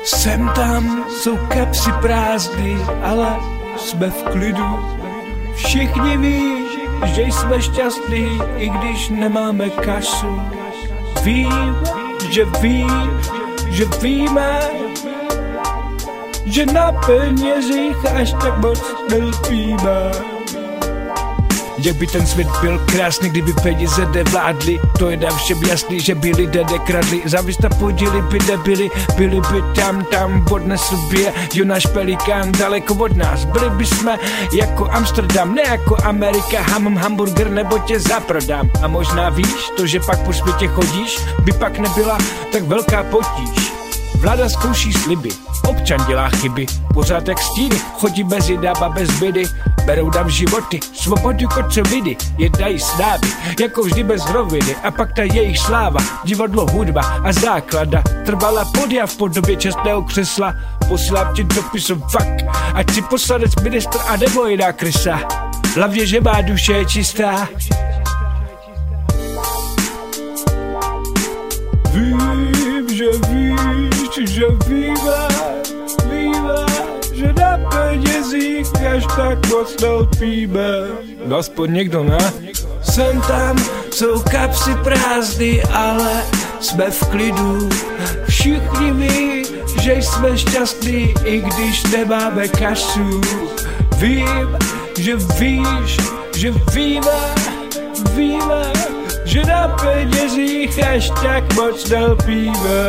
Sem tam jsou kapsy prázdný, ale jsme v klidu. Všichni ví, že jsme šťastní, i když nemáme kasu. Vím, že víme, že na penězích až tak moc nelpíme. Jak by ten svět byl krásný, kdyby peníze nevládly. To je nám všem jasný, že by lidé nekradli. Závisť na podíly by nebyli, byli by tam odnesl by je Jonáš Pelikán daleko od nás. Byli by jsme jako Amsterdam, ne jako Amerika. Hamburger nebo tě zaprodám. A možná víš, to, že pak po světě chodíš, by pak nebyla tak velká potíž. Vláda zkouší sliby, občan dělá chyby, pořád jak stíny, chodí bez jednába, bez bydy. Berou nám životy, svobodu kocovidy, jednají s námi, jako vždy bez roviny. A pak ta jejich sláva, divadlo, hudba a základa trvala podjav v podobě čestného křesla. Posílám ti dopisem fakt, ať si poslanec, ministr a nebo jiná krysa. Hlavně, že má duše je čistá. Vím, že víš, že víme, že na penězích až tak moc nelpíme. No aspoň někdo, ne? Sem tam jsou kapsy prázdný, ale jsme v klidu. Všichni ví, že jsme šťastní, i když nemáme kasu. Vím, že víš, že víme, že na penězích až tak moc nelpíme.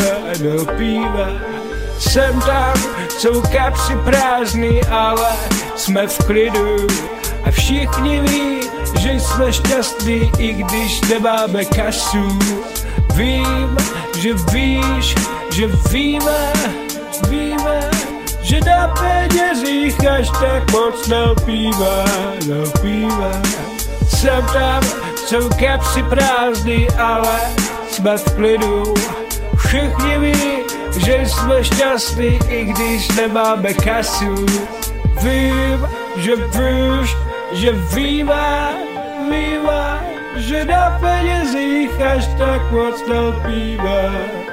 Sem tam jsou kapsy prázdný, ale jsme v klidu. A všichni ví, že jsme šťastní, i když nemáme kasu. Vím, že víš, že víme, že na penězích až tak moc nelpíme. Sem tam jsou kapsy prázdný, ale jsme v klidu. Všichni ví, že jsme šťastní, i když nemáme kasu. Vím, že víš, že víme, že na penězích až tak moc nelpíme.